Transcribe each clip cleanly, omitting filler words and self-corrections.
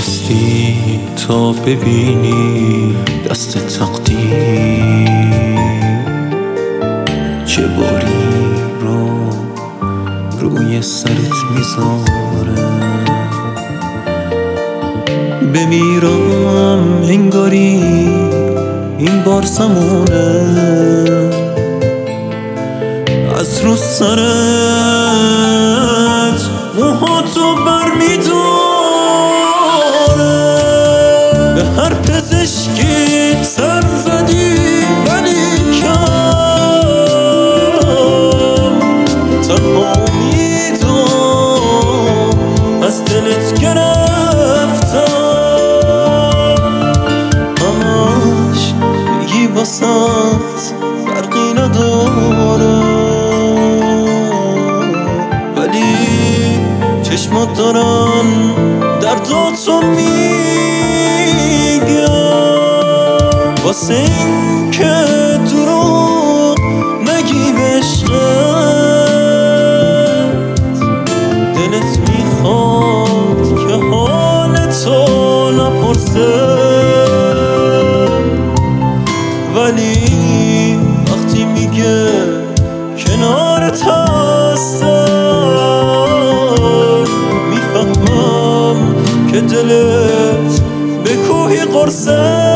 نشستی تا ببینی دست تقدیر چه باری رو روی سرت میذاره. بمیرم انگاری این بار زمونه، از رو سرت موهاتو بر میداره. به هر پزشکی سر زدی ولی کم، تنها امیدو از دلت گرفتم. همش میگی واسط فرقی نداره، ولی چشمات دارن درداتو میگم. واسه این که دروغ نگی به عشقت، دلت میخواد که حالتو نپرسه، ولی وقتی میگه کنارت هستم میفهمم که دلت به کوهی قرصه.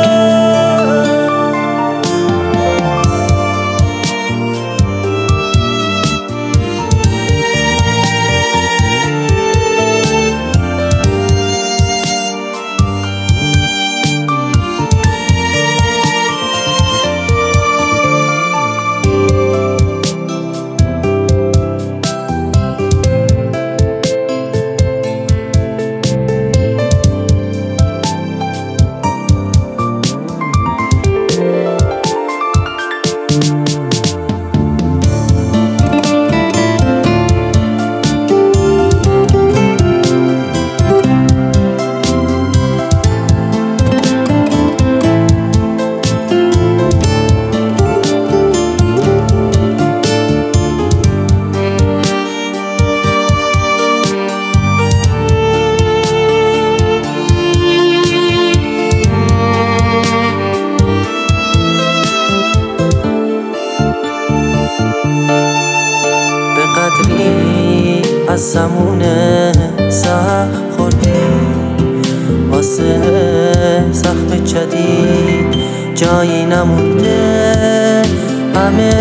از زمونه زخم خوردی، واسه زخم جدید جایی نمونده. همه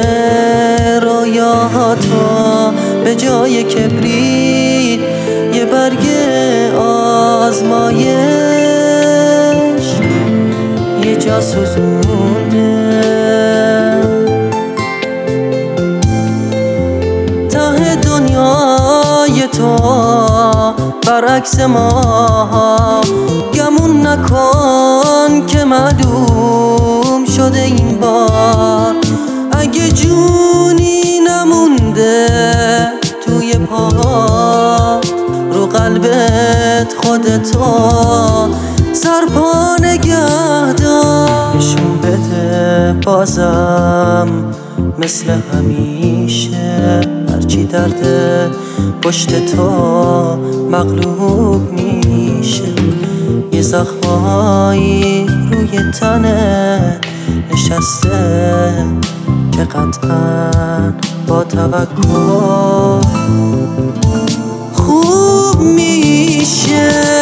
رویاهاتو به جای کبریت یه برگ آزمایش یه جا سوزونده. ته دنیای تو برعکس ما، گمون نکن که معلوم شده این بار. اگه جونی نمونده توی پا، رو قلبت خودتو سرپا نگه دار. نشون بده بازم مثل همیشه، هرچی درده پشت تو مغلوب میشه. یه زخمایی روی تنه نشسته که قطعا با توکل خوب میشه.